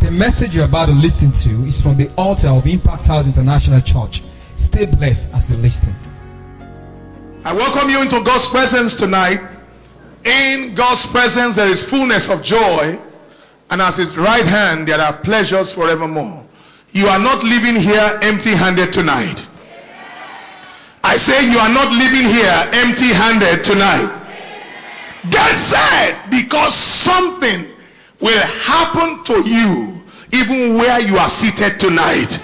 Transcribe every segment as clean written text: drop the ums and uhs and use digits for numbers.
The message you're about to listen to is from the altar of Impact House International Church. Stay blessed as you listen. I welcome you into God's presence tonight. In God's presence there is fullness of joy, and at his right hand there are pleasures forevermore. You are not living here empty-handed tonight. I say you are not living here empty-handed tonight. Get set, because something will happen to you even where you are seated tonight.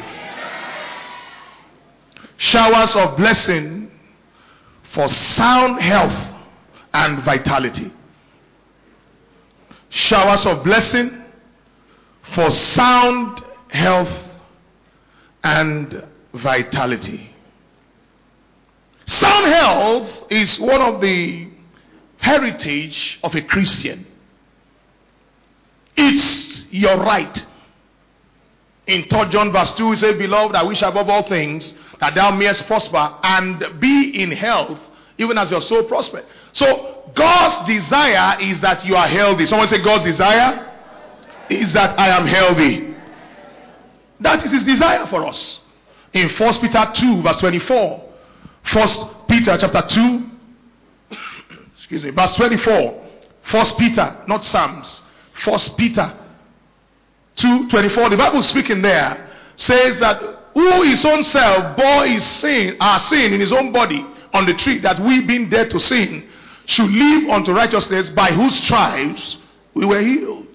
Showers of blessing for sound health and vitality. Showers of blessing for sound health and vitality. Sound health is one of the heritage of a Christian. It's your right. In 3 John verse 2, it says, "Beloved, I wish above all things that thou mayest prosper and be in health, even as your soul prosper." So God's desire is that you are healthy. Someone say, God's desire is that I am healthy. That is his desire for us. In 1 Peter 2 verse 24. 1 Peter chapter 2 verse 24. 1 Peter, not Psalms. 1 Peter 2:24. The Bible speaking there says that who his own self bore his sin, our sin in his own body on the tree, that we being dead to sin should live unto righteousness, by whose stripes we were healed.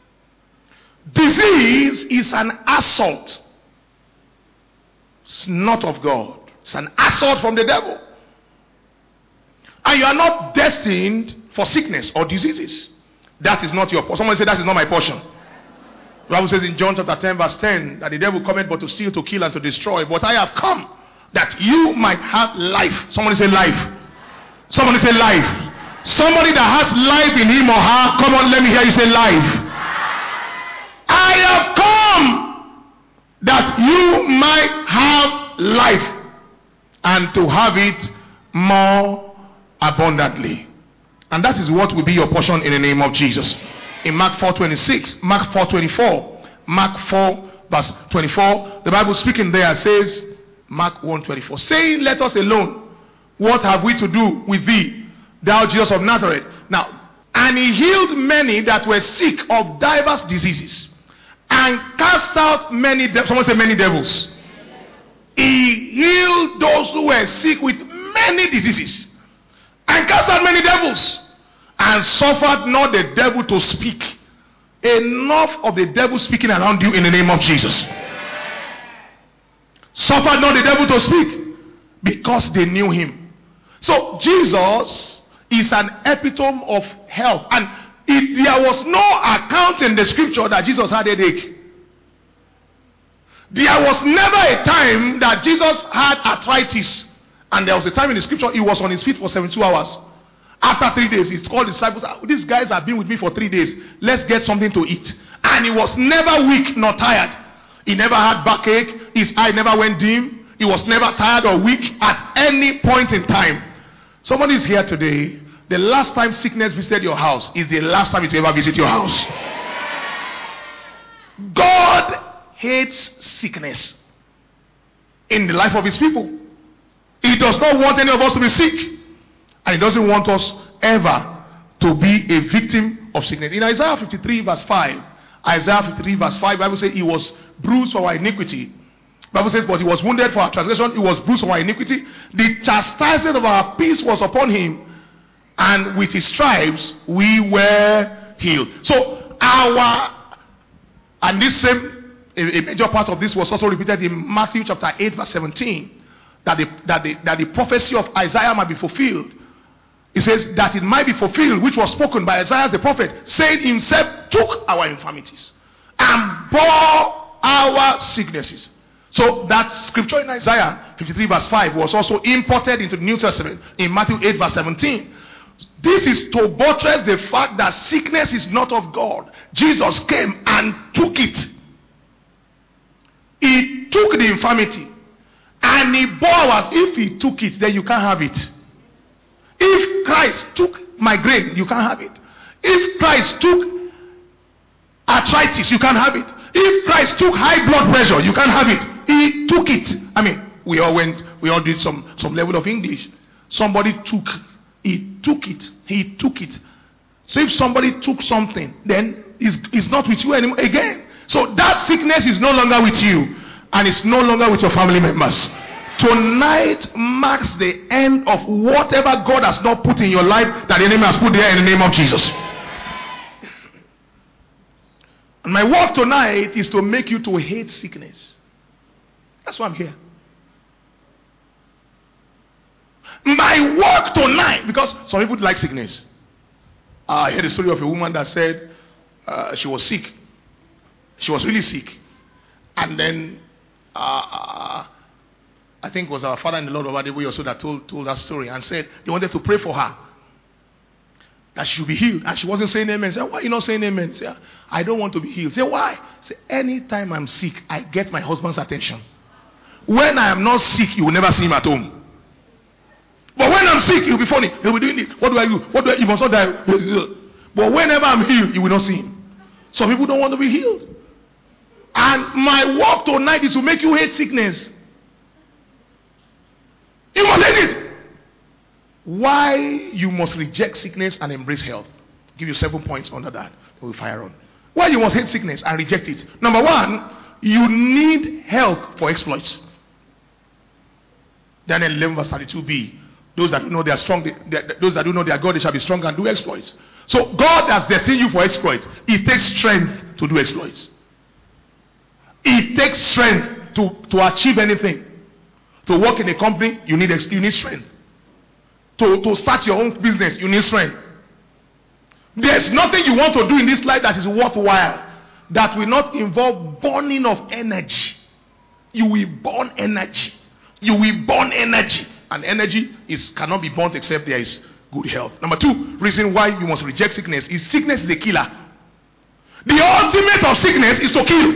Disease is an assault. It's not of God. It's an assault from the devil. And you are not destined for sickness or diseases. That is not your portion. Someone say, that is not my portion. The Bible says in John chapter 10 verse 10 that the devil cometh but to steal, to kill, and to destroy. But I have come that you might have life. Somebody say life. Somebody say life. Somebody that has life in him or her, come on, let me hear you say life. I have come that you might have life, and to have it more abundantly. And that is what will be your portion in the name of Jesus. In Mark 4:26, Mark 4:24, Mark 4 verse 24, the Bible speaking there says, Mark 1:24, saying, "Let us alone. What have we to do with thee, thou Jesus of Nazareth?" Now, and he healed many that were sick of divers diseases, and cast out many devils. Someone say many devils. He healed those who were sick with many diseases, and cast out many devils, and suffered not the devil to speak. Enough of the devil speaking around you in the name of Jesus. Suffered not the devil to speak, because they knew him. So Jesus is an epitome of health. And there was no account in the scripture that Jesus had a headache. There was never a time that Jesus had arthritis. And there was a time in the scripture he was on his feet for 72 hours. After 3 days, he called the disciples. These guys have been with me for 3 days. Let's get something to eat. And he was never weak nor tired. He never had backache. His eye never went dim. He was never tired or weak at any point in time. Somebody is here today. The last time sickness visited your house is the last time it will ever visit your house. God hates sickness in the life of his people. He does not want any of us to be sick. And he doesn't want us ever to be a victim of sickness. In Isaiah 53 verse 5, Isaiah 53 verse 5, the Bible says he was bruised for our iniquity. The Bible says, but he was wounded for our transgression, he was bruised for our iniquity. The chastisement of our peace was upon him, and with his stripes we were healed. So and this same, a major part of this was also repeated in Matthew chapter 8 verse 17, that the prophecy of Isaiah might be fulfilled. It says that it might be fulfilled, which was spoken by Isaiah the prophet, saying himself took our infirmities and bore our sicknesses. So that scripture in Isaiah 53 verse 5 was also imported into the New Testament in Matthew 8 verse 17. This is to buttress the fact that sickness is not of God. Jesus came and took it. He took the infirmity and he bore ours. If he took it, then you can't have it. If Christ took migraine, you can't have it. If Christ took arthritis, you can't have it. If Christ took high blood pressure, you can't have it. He took it. I mean, we all did some level of English. Somebody took it. He took it. So if somebody took something, then it's not with you anymore again. So that sickness is no longer with you, and it's no longer with your family members. Tonight marks the end of whatever God has not put in your life that the enemy has put there in the name of Jesus. And my work tonight is to make you to hate sickness. That's why I'm here. My work tonight, because some people like sickness. I heard a story of a woman that said she was sick. She was really sick. And then I think it was our father in the Lord of Adewe also that told that story and said they wanted to pray for her, that she should be healed. And she wasn't saying amen. Say, why are you not saying amen? Say, I don't want to be healed. Say, why? Say, anytime I'm sick, I get my husband's attention. When I am not sick, you will never see him at home. But when I'm sick, he'll be funny. He'll be doing this. What do I do? You must not die. But whenever I'm healed, you will not see him. Some people don't want to be healed. And my work tonight is to make you hate sickness. You must hate it. Why you must reject sickness and embrace health. I'll give you 7 points under that. We'll fire on. Why you must hate sickness and reject it. Number 1, you need health for exploits. Daniel 11 verse 32b. Those that know they are strong, those that do know their God, they shall be strong and do exploits. So God has destined you for exploits. It takes strength to do exploits. It takes strength to achieve anything. To work in a company, you need strength. To start your own business, you need strength. There's nothing you want to do in this life that is worthwhile that will not involve burning of energy. You will burn energy. You will burn energy. And energy cannot be burnt except there is good health. Number 2, reason why you must reject sickness is sickness is a killer. The ultimate of sickness is to kill.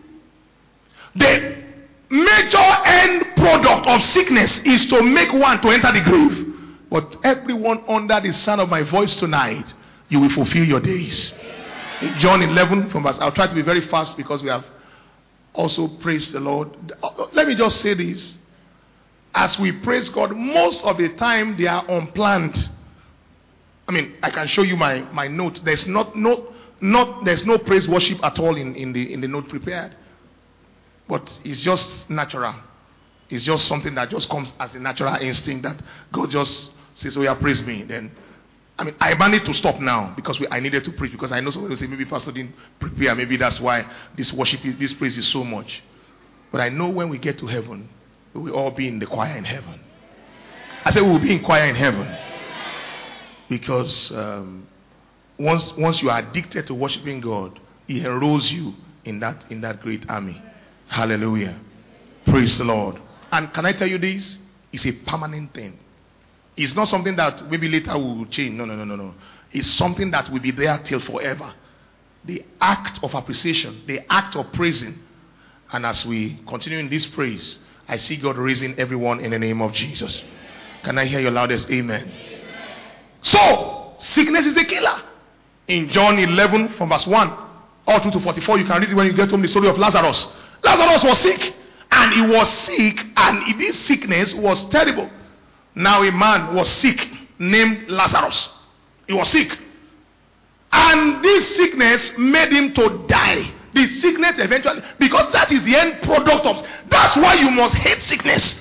The major end product of sickness is to make one to enter the grave. But everyone under the sound of my voice tonight, you will fulfill your days. In John 11 from verse, I'll try to be very fast because we have also praised the Lord. Let me just say this. As we praise God, most of the time they are unplanned. I mean, I can show you my note. There's there's no praise worship at all in the note prepared. But it's just natural. It's just something that just comes as a natural instinct that God just says, oh yeah, praise me. Then, I mean, I managed to stop now because I needed to preach, because I know somebody will say, maybe Pastor didn't prepare. Maybe that's why this praise is so much. But I know when we get to heaven, we will all be in the choir in heaven. I said we will be in choir in heaven. Because once you are addicted to worshiping God, He enrolls you in that great army. Hallelujah. Praise the Lord. And can I tell you this? It's a permanent thing. It's not something that maybe later will change. No. It's something that will be there till forever. The act of appreciation, the act of praising. And as we continue in this praise, I see God raising everyone in the name of Jesus. Can I hear your loudest amen? So, sickness is a killer. In John 11 from verse 1 all through to 44, you can read it when you get home, the story of Lazarus. Lazarus was sick. And he was sick, and this sickness was terrible. Now a man was sick named Lazarus. He was sick. And this sickness made him to die. The sickness eventually, because that is the end product of, that's why you must hate sickness.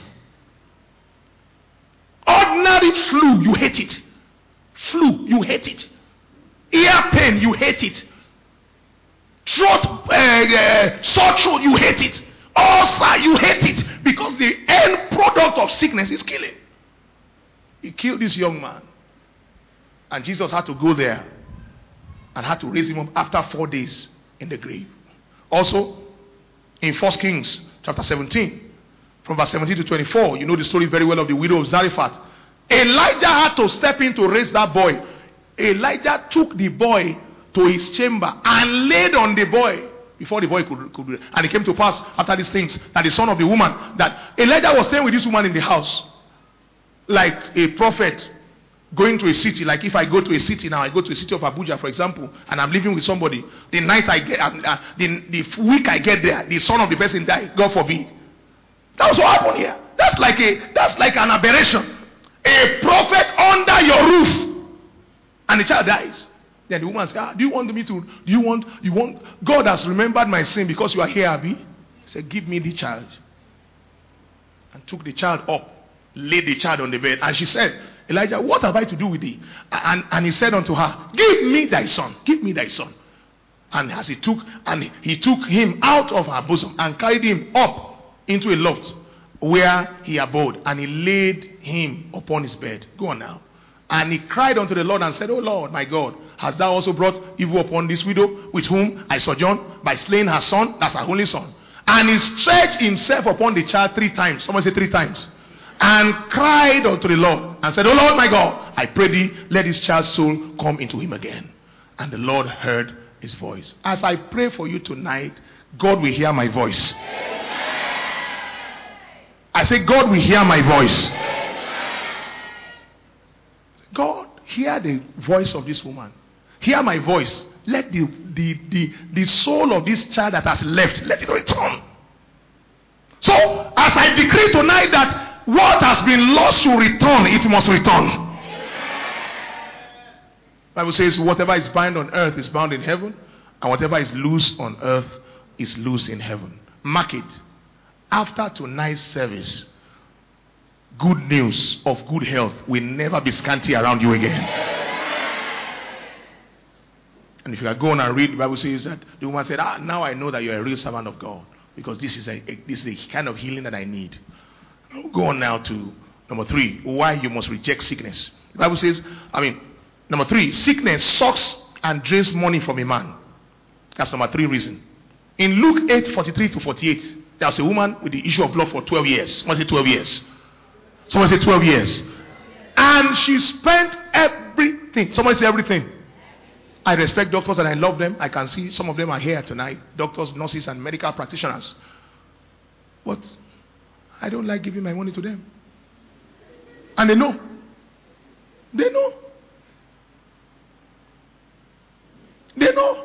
Ordinary flu, you hate it. Flu, you hate it. Ear pain, you hate it. Throat, sore throat, you hate it. Ulcer, you hate it. Because the end product of sickness is killing. He killed this young man. And Jesus had to go there and had to raise him up after 4 days in the grave. Also, in 1 Kings chapter 17, from verse 17 to 24, you know the story very well of the widow of Zarephath. Elijah had to step in to raise that boy. Elijah took the boy to his chamber and laid on the boy before the boy could. And it came to pass after these things that the son of the woman, that Elijah was staying with this woman in the house like a prophet going to a city, like if I go to a city now, I go to a city of Abuja, for example, and I'm living with somebody. The night I get, the week I get there, the son of the person died. God forbid. That's what happened here. That's like an aberration. A prophet under your roof, and the child dies. Then the woman says, do you want God has remembered my sin because you are here, Abi? He said, give me the child. And took the child up, laid the child on the bed, and she said, Elijah, what have I to do with thee? And he said unto her, give me thy son, give me thy son. And as he took him out of her bosom and carried him up into a loft where he abode, and he laid him upon his bed. Go on now. And he cried unto the Lord and said, O Lord, my God, hast thou also brought evil upon this widow with whom I sojourn by slaying her son? That's her only son. And he stretched himself upon the child 3 times. Someone say 3 times. And cried unto the Lord and said, O Lord, my God, I pray thee, let this child's soul come into him again. And the Lord heard his voice. As I pray for you tonight, God will hear my voice. I say, God will hear my voice. God, hear the voice of this woman. Hear my voice. Let the soul of this child that has left, let it return. So, as I decree tonight that what has been lost should return, it must return. The Bible says, whatever is bound on earth is bound in heaven, and whatever is loose on earth is loose in heaven. Mark it. After tonight's service, good news of good health will never be scanty around you again. And if you are going and read, the Bible says that the woman said, now I know that you're a real servant of God, because this is the kind of healing that I need. I'll go on now to number 3, why you must reject sickness. The Bible says, number 3, sickness sucks and drains money from a man. That's number 3 reason. In Luke 8:43-48, there was a woman with the issue of blood for 12 years. Someone say 12 years. Someone say 12 years. And she spent everything. Someone say everything. I respect doctors and I love them. I can see some of them are here tonight. Doctors, nurses, and medical practitioners. But I don't like giving my money to them. And they know. They know. They know.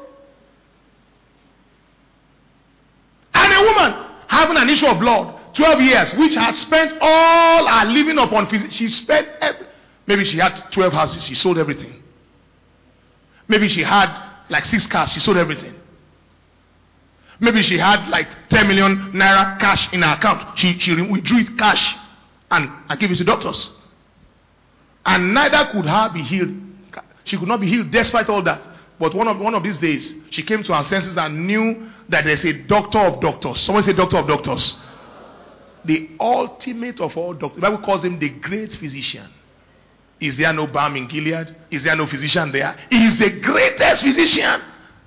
And a woman having an issue of blood, 12 years, which had spent all her living upon physics. She spent maybe she had 12 houses, she sold everything. Maybe she had like 6 cars, she sold everything. Maybe she had like 10 million naira cash in her account. She withdrew it cash and gave it to doctors. And neither could her be healed. She could not be healed despite all that. But one of these days, she came to her senses and knew that there's a doctor of doctors. Someone say doctor of doctors. The ultimate of all doctors. The Bible calls him the great physician. Is there no balm in Gilead? Is there no physician there? He is the greatest physician.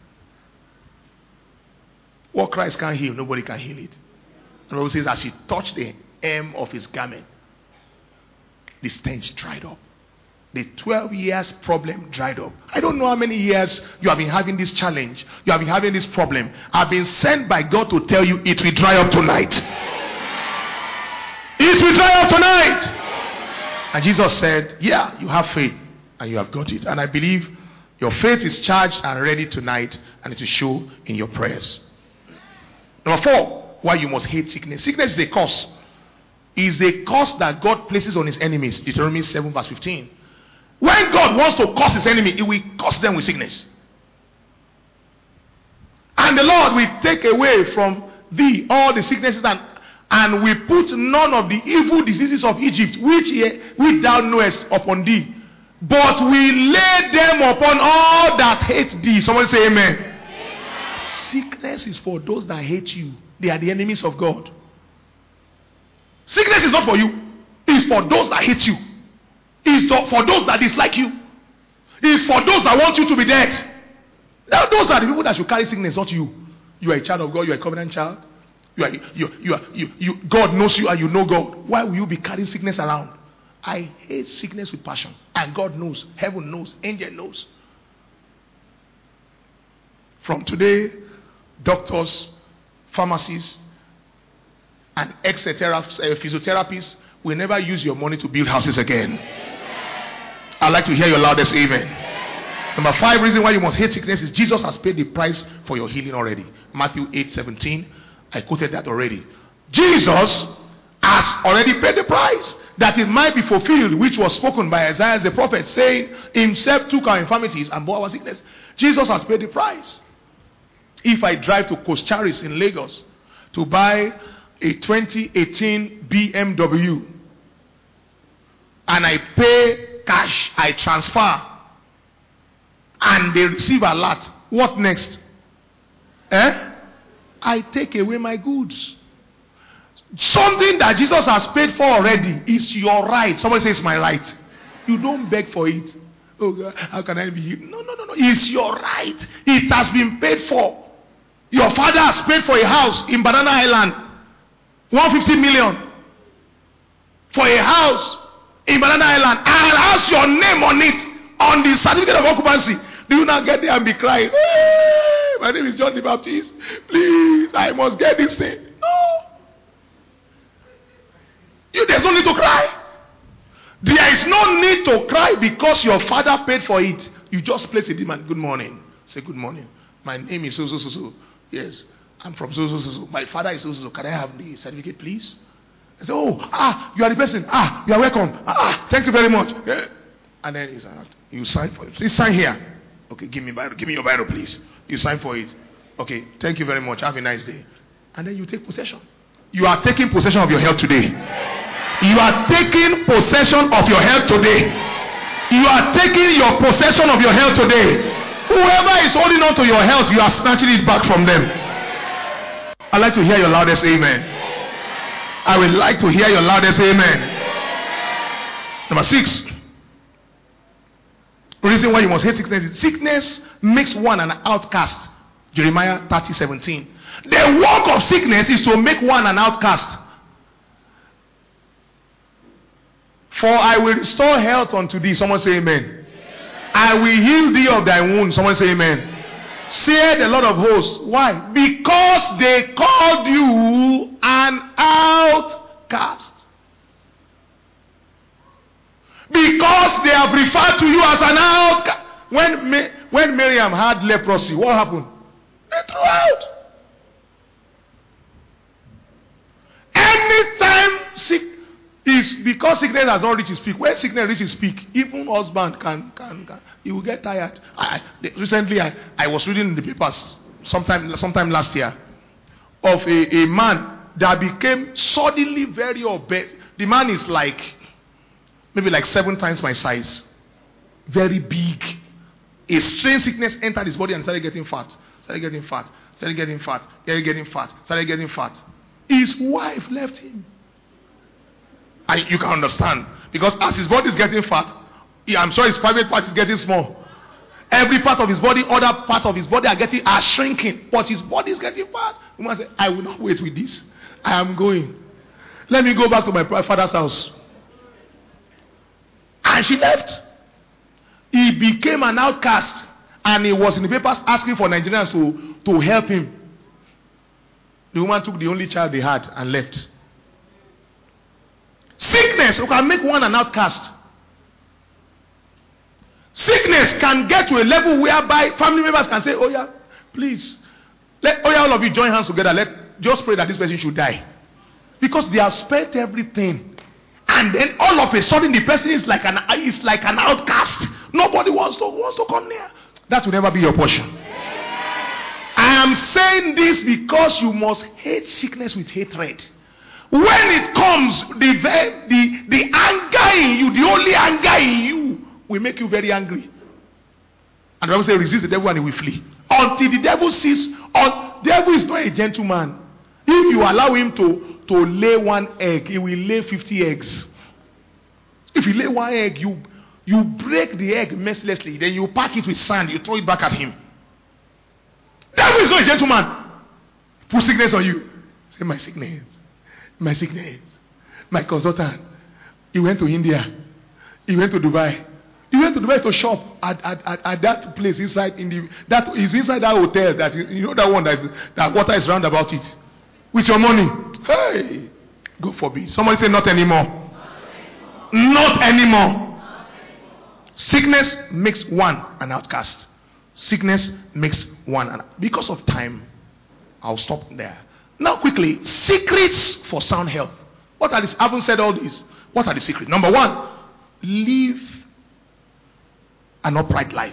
What Christ can heal, nobody can heal it. The Bible says, as he touched the hem of his garment, the stench dried up. The 12 years problem dried up. I don't know how many years you have been having this challenge. You have been having this problem. I've been sent by God to tell you it will dry up tonight. It will dry up tonight. And Jesus said, yeah, you have faith and you have got it. And I believe your faith is charged and ready tonight, and it will show in your prayers. Number 4, why you must hate sickness. Sickness is a curse. It is a curse that God places on his enemies. Deuteronomy 7:15. When God wants to curse his enemy, he will curse them with sickness. And the Lord will take away from thee all the sicknesses and will put none of the evil diseases of Egypt, which thou knowest, upon thee, but will lay them upon all that hate thee. Someone say amen. Amen. Sickness is for those that hate you. They are the enemies of God. Sickness is not for you. It is for those that hate you. It is for those that dislike you. It is for those that want you to be dead. Now, those are the people that should carry sickness, not you. You are a child of God. You are a covenant child. God knows you and you know God. Why will you be carrying sickness around? I hate sickness with passion. And God knows. Heaven knows. Angel knows. From today, doctors, pharmacists, and etc. Physiotherapists will never use your money to build houses again. I'd like to hear your loudest amen. Number 5 reason why you must hate sickness is Jesus has paid the price for your healing already. Matthew 8:17. I quoted that already. Jesus has already paid the price that it might be fulfilled, which was spoken by Isaiah the prophet, saying, himself took our infirmities and bore our sickness. Jesus has paid the price. If I drive to Coast Charis in Lagos to buy a 2018 BMW and I pay cash, I transfer, and they receive a lot, what next? I take away my goods. Something that Jesus has paid for already is your right. Somebody says my right. You don't beg for it. Oh God, how can I be healed? No. It's your right. It has been paid for. Your father has paid for a house in Banana Island. 150 million. For a house in Banana Island. And has your name on it. On the certificate of occupancy. Do you not get there and be crying? Hey, my name is John the Baptist. Please, I must get this thing. No. There's no need to cry. There is no need to cry because your father paid for it. You just place a demand. Good morning. Say good morning. My name is so. Yes, I'm from so. My father is so. Can I have the certificate, please? I say, oh, you are the person. You are welcome. Thank you very much. Yeah. And then you sign for it. Please sign here. Okay, give me your Bible, please. You sign for it. Okay, thank you very much. Have a nice day. And then you take possession. You are taking possession of your health today. You are taking possession of your health today. You are taking your possession of your health today. Whoever is holding on to your health, you are snatching it back from them. I'd like to hear your loudest amen. I would like to hear your loudest amen. Number 6. Reason why you must hate sickness is sickness makes one an outcast. Jeremiah 30:17. The work of sickness is to make one an outcast. For I will restore health unto thee. Someone say amen. I will heal thee of thy wounds. Someone say amen. Say the Lord of hosts. Why? Because they called you an outcast. Because they have referred to you as an outcast. When Miriam had leprosy, what happened? They threw out. Anytime sick is because sickness has not reached its peak. When sickness reaches its peak, even husband can he will get tired. Recently I was reading in the papers sometime last year of a man that became suddenly very obese. The man is maybe 7 times my size. Very big. A strange sickness entered his body and started getting fat. His wife left him. And you can understand. Because as his body is getting fat, I'm sure his private part is getting small. Every part of his body, other part of his body are shrinking. But his body is getting fat. The man said, I will not wait with this. I am going. Let me go back to my father's house. And she left. He became an outcast. And he was in the papers asking for Nigerians to help him. The woman took the only child they had and left. Sickness can make one an outcast. Sickness can get to a level whereby family members can say, oh yeah, please, all of you join hands together. Just pray that this person should die. Because they have spent everything. And then all of a sudden the person is like an outcast. Nobody wants to come near. That will never be your portion. I am saying this because you must hate sickness with hatred. When it comes, the anger in you, the only anger in you will make you very angry. And the Bible says, resist the devil and he will flee. Until the devil sees, devil is not a gentleman. If you allow him to lay one egg, he will lay 50 eggs. If you lay one egg, you break the egg mercilessly, then you pack it with sand, you throw it back at him. Devil is not a gentleman. Put sickness on you. Say, my sickness. My consultant. He went to India. He went to Dubai. He went to Dubai to shop at that place inside that is inside that hotel. That that one that water is round about it. With your money. Hey, God forbid. Somebody say not anymore. Not anymore. Sickness makes one an outcast. Sickness makes one. Because of time, I'll stop there. Now quickly, secrets for sound health. What are these? I haven't said all these. What are the secrets? Number one, live an upright life.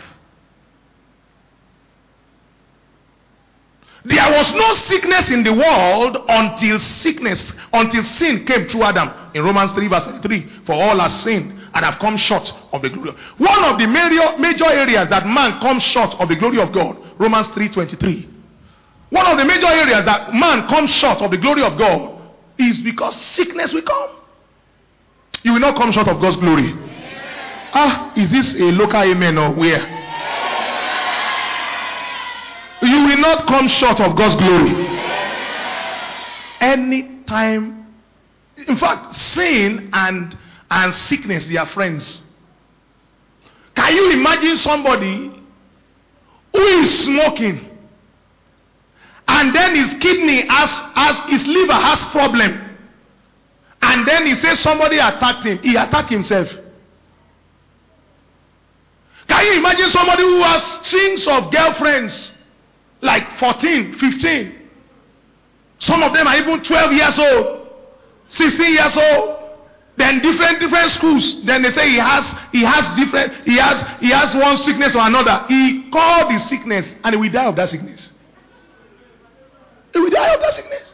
There was no sickness in the world until sin came through Adam. In Romans 3 verse 3, for all have sinned and have come short of the glory. One of the major areas that man comes short of the glory of God, Romans 3:23. One of the major areas that man comes short of the glory of God is because sickness will come. You will not come short of God's glory. Is this a local amen or where? You will not come short of God's glory. Anytime. In fact, sin and sickness, they are friends. Can you imagine somebody who is smoking and then his kidney his liver has problem, and then he says somebody attacked him? He attacked himself. Can you imagine somebody who has strings of girlfriends, like 14, 15? Some of them are even 12 years old, 16 years old. Then different schools. Then they say he has one sickness or another. He called the sickness and he will die of that sickness. He will die of that sickness.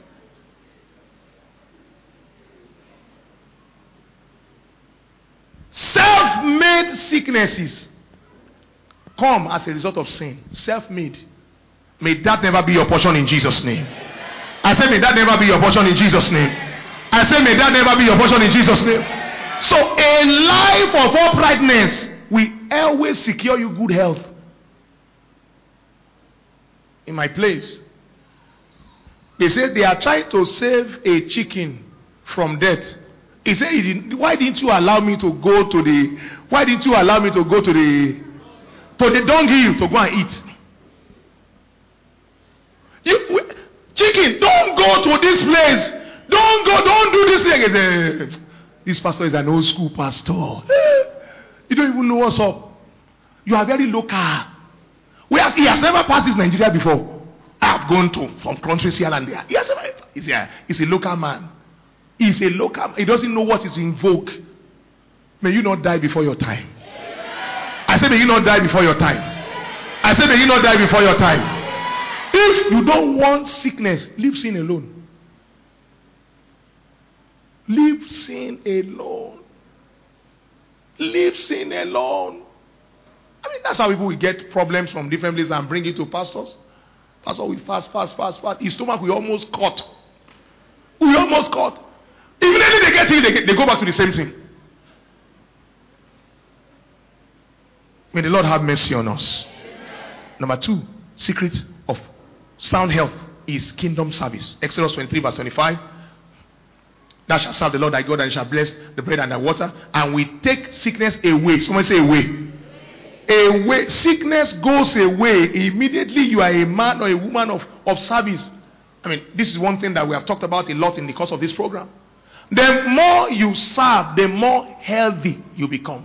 Self-made sicknesses come as a result of sin. Self-made. May that never be your portion in Jesus' name. I said, may that never be your portion in Jesus' name. I say, may that never be your portion in Jesus' name. So a life of uprightness will always secure you good health. In my place, they said they are trying to save a chicken from death. He said, why didn't you allow me to go to the dung hill to go and eat? Chicken, don't go to this place. Don't do this thing. This pastor is an old school pastor. You don't even know what's up. You are very local. Whereas he has never passed this Nigeria before. I have gone from countries here and there. He's a local man. He's a local. He doesn't know what is in vogue. May you not die before your time. I say, may you not die before your time. I say, may you not die before your time. If you don't want sickness, leave sin alone. Leave sin alone. Leave sin alone. I mean, that's how people will get problems from different places and bring it to pastors. Pastor will fast. His stomach will almost cut. Immediately they get in, they go back to the same thing. May the Lord have mercy on us. Number 2, secret of sound health is kingdom service. Exodus 23 verse 25. Thou shalt serve the Lord thy God, and shall bless the bread and the water, and we take sickness away. Someone say away. Away. Sickness goes away. Immediately you are a man or a woman of service. I mean, this is one thing that we have talked about a lot in the course of this program. The more you serve, the more healthy you become.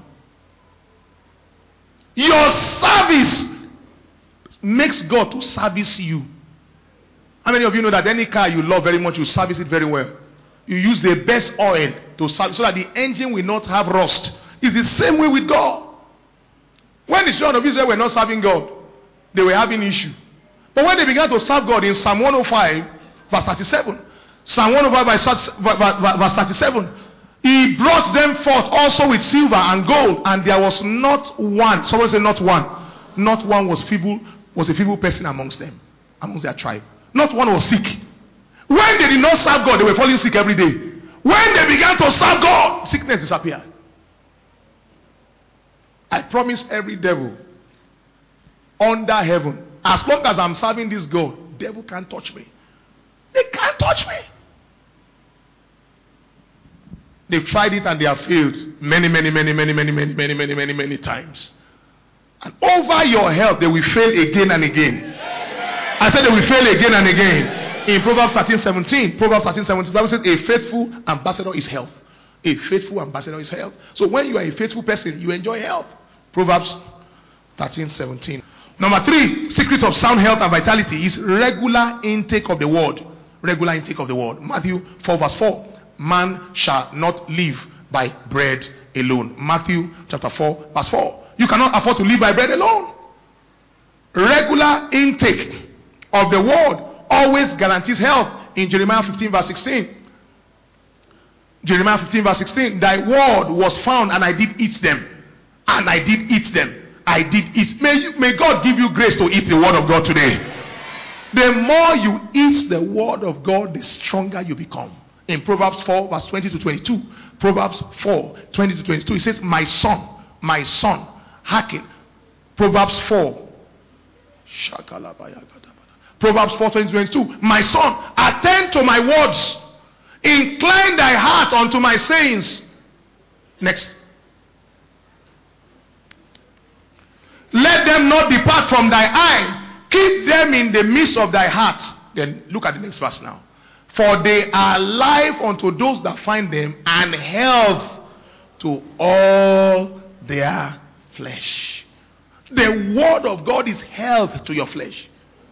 Your service makes God to service you. How many of you know that any car you love very much, you service it very well? You use the best oil to service so that the engine will not have rust. It's the same way with God. When the children of Israel were not serving God, they were having issue. But when they began to serve God in Psalm 105 verse 37, Psalm 105 verse 37, he brought them forth also with silver and gold, and there was not one. Someone say not one. Not one was a feeble person amongst them, amongst their tribe. Not one was sick. When they did not serve God, they were falling sick every day. When they began to serve God, sickness disappeared. I promise every devil under heaven, as long as I'm serving this God, devil can't touch me. They can't touch me. They've tried it and they have failed many times. And over your health, they will fail again and again. I said they will fail again and again. In Proverbs 13:17, the Bible says a faithful ambassador is health. A faithful ambassador is health. So when you are a faithful person, you enjoy health. Proverbs 13:17. Number 3, secret of sound health and vitality is regular intake of the word. Regular intake of the word. Matthew 4:4. Man shall not live by bread alone. Matthew chapter 4:4. You cannot afford to live by bread alone. Regular intake of the word always guarantees health. In Jeremiah 15:16. Jeremiah 15:16. Thy word was found and I did eat them. And I did eat them. I did eat. May God give you grace to eat the word of God today. The more you eat the word of God, the stronger you become. In Proverbs 4:20-22. Proverbs 4:20-22. It says, my son, hearken. Proverbs 4. Proverbs 4:20-22. My son, attend to my words. Incline thy heart unto my sayings. Next. Let them not depart from thy eye. Keep them in the midst of thy heart. Then look at the next verse now. For they are life unto those that find them, and health to all their flesh. The word of God is health to your flesh.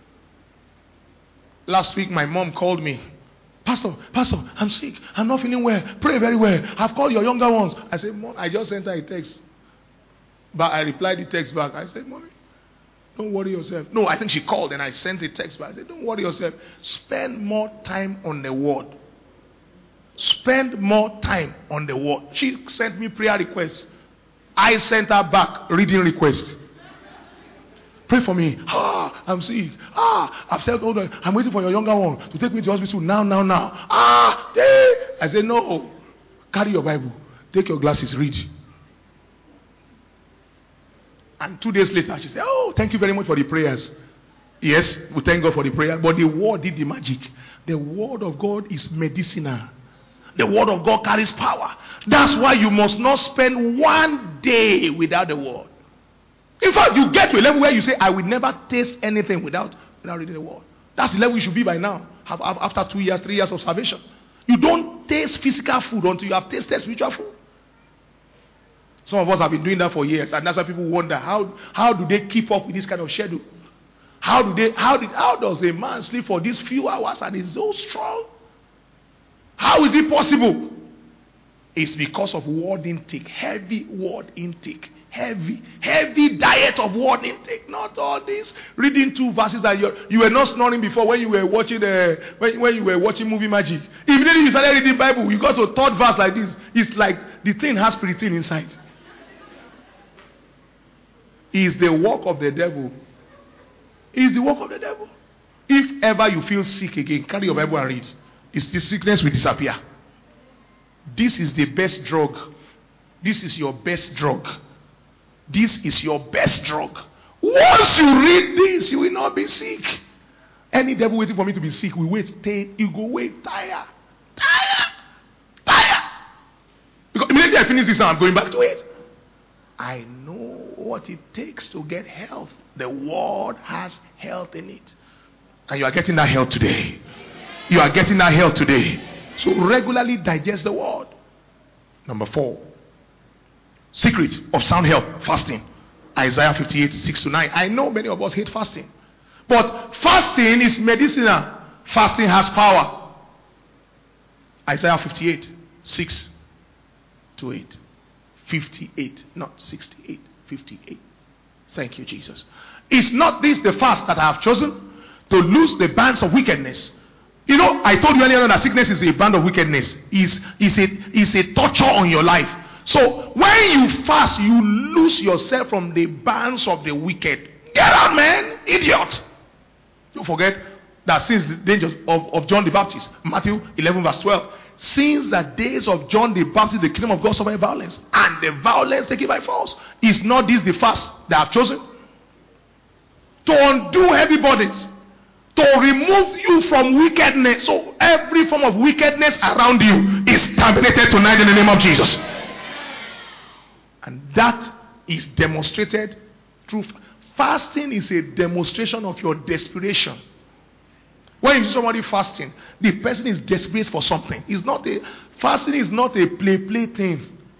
Last week my mom called me. Pastor, I'm sick. I'm not feeling well. Pray very well. I've called your younger ones. I said, Mom, I just sent her a text. But I replied the text back. I said, Mommy, don't worry yourself. No, I think she called and I sent a text back. I said, don't worry yourself. Spend more time on the word. Spend more time on the word. She sent me prayer requests. I sent her back reading requests. Pray for me. I'm sick. I've said, hold on. I'm waiting for your younger one to take me to the hospital now. I said, no. Carry your Bible. Take your glasses. Read. And 2 days later, she said, oh, thank you very much for the prayers. Yes, we thank God for the prayer. But the word did the magic. The word of God is medicinal. The word of God carries power. That's why you must not spend one day without the word. In fact, you get to a level where you say, I will never taste anything without reading the word. That's the level you should be by now. After 2 years, 3 years of salvation. You don't taste physical food until you have tasted spiritual food. Some of us have been doing that for years, and that's why people wonder how do they keep up with this kind of schedule? How does a man sleep for these few hours and is so strong? How is it possible? It's because of word intake, heavy word intake, heavy diet of word intake. Not all this reading 2 verses that you were not snoring before when you were watching when you were watching movie magic. Immediately you started reading Bible, you got to 3rd verse like this. It's like the thing has spiritin inside. Is the work of the devil. Is the work of the devil. If ever you feel sick again, carry your Bible and read. The sickness will disappear. This is the best drug. This is your best drug. This is your best drug. Once you read this, you will not be sick. Any devil waiting for me to be sick will wait. You go wait. Tire. Because immediately I finish this now, I'm going back to it. I know what it takes to get health. The word has health in it. And you are getting that health today. You are getting that health today. So regularly digest the word. Number 4. Secret of sound health, fasting. Isaiah 58:6-9. I know many of us hate fasting. But fasting is medicinal. Fasting has power. Isaiah 58:6-8. 58, not 68, 58. Thank you, Jesus. Is not this the fast that I have chosen? To loose the bands of wickedness. You know, I told you earlier that sickness is a band of wickedness. Is a torture on your life. So when you fast, you loose yourself from the bands of the wicked. Get out, man, idiot. Don't forget that since the dangers of John the Baptist, Matthew 11:12. Since the days of John the Baptist, the kingdom of God suffered violence, and the violence taken by force. Is not this the fast that I have chosen? To undo heavy burdens, to remove you from wickedness. So every form of wickedness around you is terminated tonight in the name of Jesus. And that is demonstrated through fasting. Is a demonstration of your desperation. When you see somebody fasting, the person is desperate for something. Fasting is not a play thing.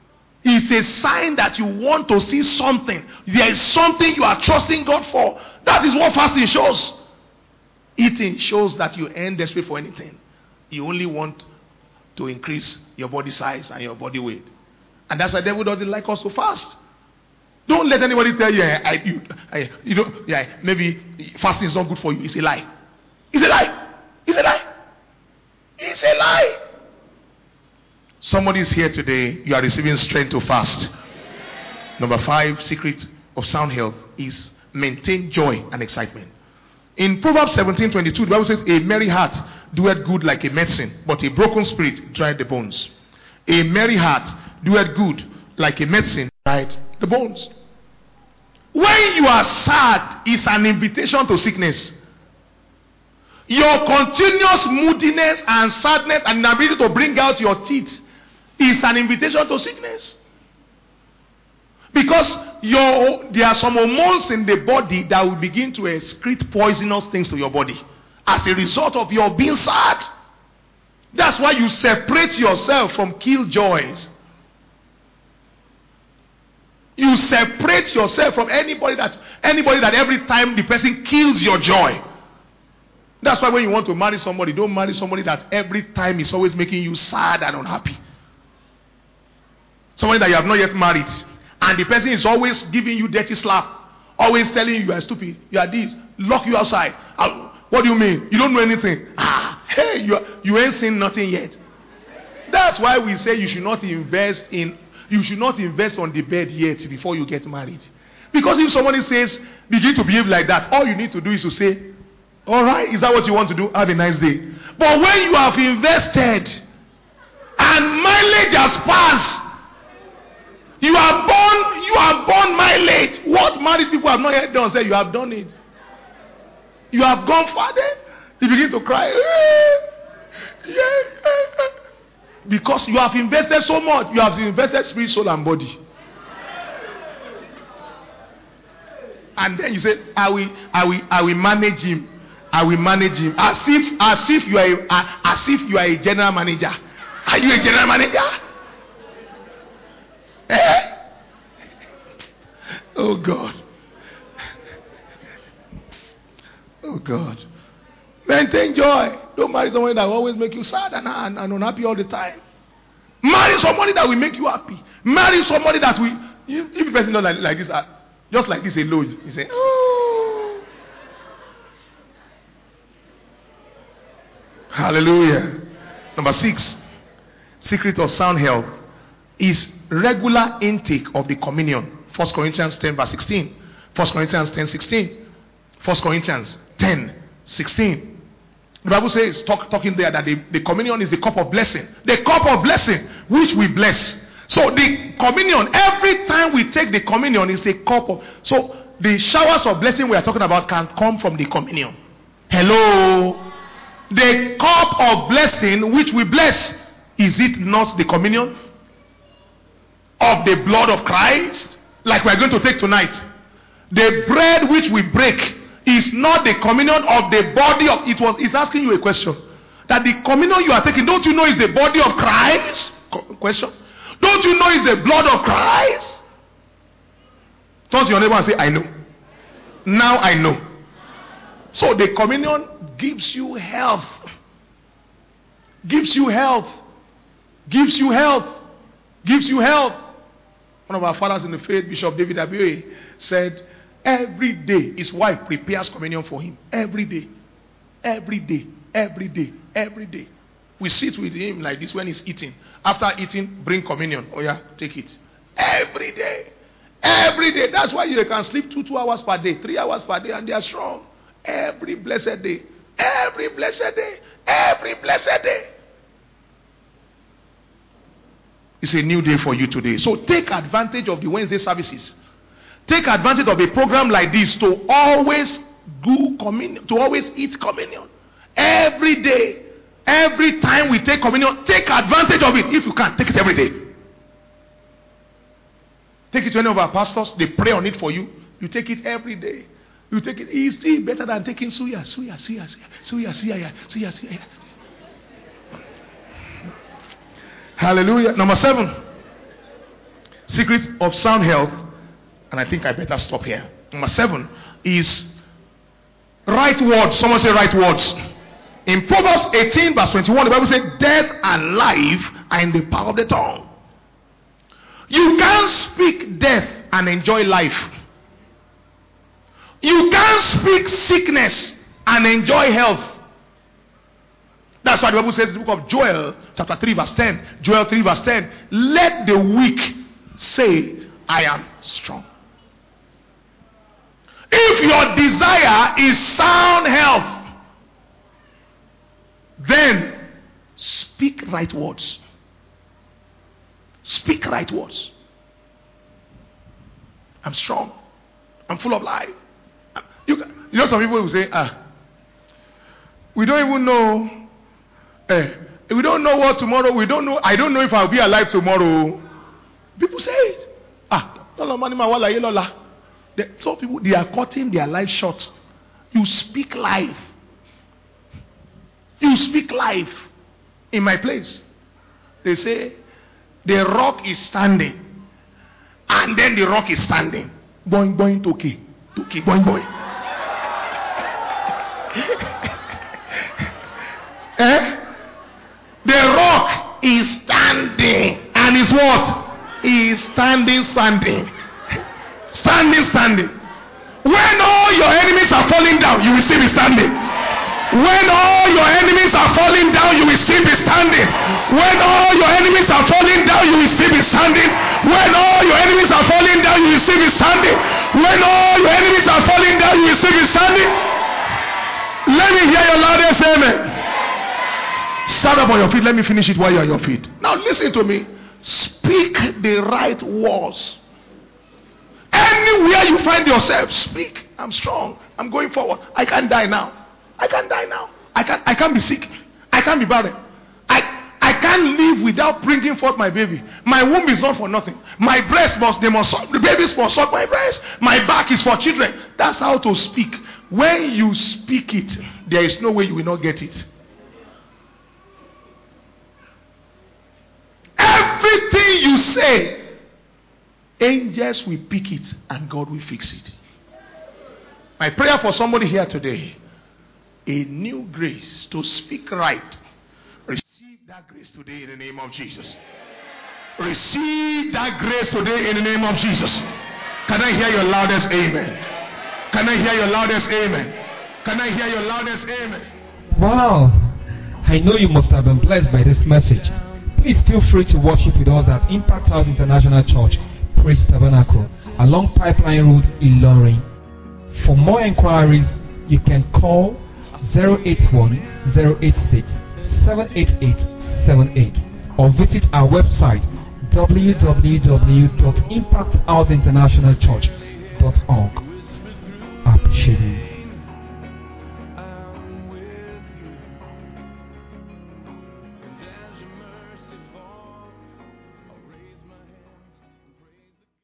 It's a sign that you want to see something. There is something you are trusting God for. That is what fasting shows. Eating shows that you ain't desperate for anything. You only want to increase your body size and your body weight. And that's why the devil doesn't like us to fast. Don't let anybody tell you, maybe fasting is not good for you. It's a lie. It's a lie. It's a lie. It's a lie. Somebody is here today. You are receiving strength to fast. Number 5, secret of sound health is maintain joy and excitement. In Proverbs 17:22, the Bible says, a merry heart doeth good like a medicine, but a broken spirit drieth the bones. A merry heart doeth good like a medicine, drieth the bones. When you are sad, it's an invitation to sickness. Your continuous moodiness and sadness and inability to bring out your teeth is an invitation to sickness. Because there are some hormones in the body that will begin to excrete poisonous things to your body as a result of your being sad. That's why you separate yourself from killjoys. You separate yourself from anybody that every time the person kills your joy. That's why when you want to marry somebody, don't marry somebody that every time is always making you sad and unhappy. Somebody that you have not yet married, and the person is always giving you dirty slap, always telling you are stupid, you are this, lock you outside. What do you mean? You don't know anything. Hey, you ain't seen nothing yet. That's why we say you should not invest on the bed yet before you get married. Because if somebody says, begin to behave like that, all you need to do is to say, all right, is that what you want to do? Have a nice day. But when you have invested and mileage has passed, you are born mileage. What married people have not yet done, say you have done it. You have gone farther. You begin to cry. Because you have invested so much. You have invested spirit, soul, and body. And then you say, I will manage him. I will manage him. As if you are a general manager. Are you a general manager? Oh God. Oh God. Maintain joy. Don't marry somebody that will always make you sad and unhappy all the time. Marry somebody that will make you happy. Marry somebody that will, if the person not like this, just like this alone, you say, oh. Hallelujah. Number 6, secret of sound health is regular intake of the communion. 1 Corinthians 10 verse 16. 1 Corinthians 10 16. 1 Corinthians 10 16. The Bible says, talking there, that the communion is the cup of blessing. The cup of blessing which we bless. So the communion, every time we take the communion, is a cup of. So the showers of blessing we are talking about can come from the communion. Hello. The cup of blessing which we bless, is it not the communion of the blood of Christ, like we are going to take tonight? The bread which we break is not the communion of the body of. It's asking you a question. That the communion you are taking, don't you know is the body of Christ? Question. Don't you know is the blood of Christ? Turn to your neighbor and say, I know. Now I know. So the communion gives you health. Gives you health. Gives you health. Gives you health. One of our fathers in the faith, Bishop David Abiyoye, said, every day his wife prepares communion for him. Every day. Every day. Every day. Every day. We sit with him like this when he's eating. After eating, bring communion. Oh yeah, take it. Every day. Every day. That's why you can sleep 2 hours per day, 3 hours per day, and they are strong. Every blessed day. Every blessed day. Every blessed day. It's a new day for you today. So take advantage of the Wednesday services. Take advantage of a program like this to always do communion, to always eat communion. Every day. Every time we take communion, take advantage of it. If you can, take it every day. Take it to any of our pastors. They pray on it for you. You take it every day. You take it. It's still better than taking suya. Hallelujah. Number 7. Secret of sound health. And I think I better stop here. Number 7 is right words. Someone say right words. In Proverbs 18 verse 21, the Bible says, death and life are in the power of the tongue. You can't speak death and enjoy life. You can't speak sickness and enjoy health. That's why the Bible says in the book of Joel, chapter 3 verse 10. Joel 3 verse 10. Let the weak say, I am strong. If your desire is sound health, then speak right words. Speak right words. I'm strong. I'm full of life. You know, some people will say, we don't even know. We don't know what tomorrow. We don't know. I don't know if I'll be alive tomorrow. People say it. Some people, they are cutting their life short. You speak life. You speak life. In my place, they say the rock is standing, and then the rock is standing. Boing boing toki, toki boing boing. The rock is standing, and is what? Is standing. Standing. When all your enemies are falling down, you will still be standing. When all your enemies are falling down, you will still be standing. When all your enemies are falling down, you will still be standing. When all your enemies are falling down, you will still be standing. When all your enemies are falling down, you will still be standing. Let me hear your loudest amen. Stand up on your feet. Let me finish it while you're on your feet. Now listen to me. Speak the right words. Anywhere you find yourself, speak. I'm strong. I'm going forward. I can't die now. I can't be sick. I can't be barren. I can't live without bringing forth my baby. My womb is not for nothing. My breast the babies must suck my breast. My back is for children. That's how to speak. When you speak it, there is no way you will not get it. Everything you say, angels will pick it and God will fix it. My prayer for somebody here today, a new grace to speak right. Receive that grace today in the name of Jesus. Receive that grace today in the name of Jesus. Can I hear your loudest amen? Can I hear your loudest amen? Can I hear your loudest amen? Wow. I know you must have been blessed by this message. Please feel free to worship with us at Impact House International Church, Praise Tabernacle, along Pipeline Road, Ilorin. For more inquiries, you can call 081-086-78878 or visit our website www.impacthouseinternationalchurch.org.